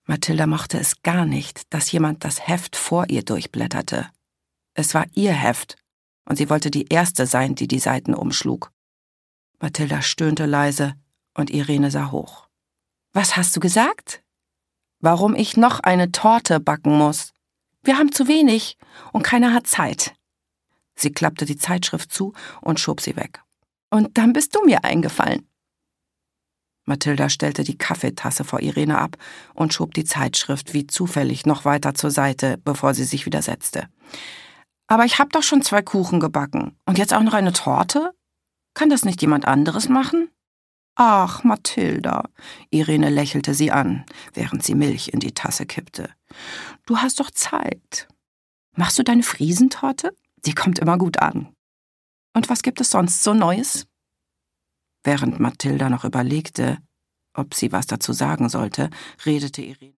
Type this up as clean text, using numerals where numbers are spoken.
Mathilda mochte es gar nicht, dass jemand das Heft vor ihr durchblätterte. Es war ihr Heft, und sie wollte die Erste sein, die die Seiten umschlug. Mathilda stöhnte leise, und Irene sah hoch. »Was hast du gesagt?« »Warum ich noch eine Torte backen muss. Wir haben zu wenig, und keiner hat Zeit.« Sie klappte die Zeitschrift zu und schob sie weg. »Und dann bist du mir eingefallen.« Mathilda stellte die Kaffeetasse vor Irene ab und schob die Zeitschrift wie zufällig noch weiter zur Seite, bevor sie sich wieder setzte. »Aber ich habe doch schon 2 Kuchen gebacken. Und jetzt auch noch eine Torte? Kann das nicht jemand anderes machen?« »Ach, Mathilda«, Irene lächelte sie an, während sie Milch in die Tasse kippte. »Du hast doch Zeit. Machst du deine Friesentorte? Die kommt immer gut an. Und was gibt es sonst so Neues?« Während Mathilda noch überlegte, ob sie was dazu sagen sollte, redete Irene.